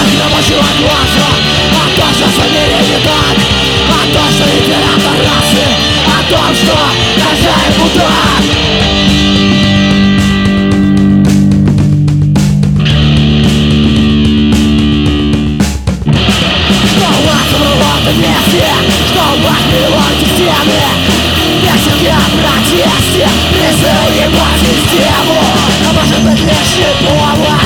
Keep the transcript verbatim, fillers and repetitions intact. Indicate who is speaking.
Speaker 1: намочила глаза. О том, что в мире не так, о том, что император расы, о том, что хозяин мудак. Что у вас в вместе, что у вас переводите стены, песенки о протесте, призывы ебать систему. А может быть лишний повод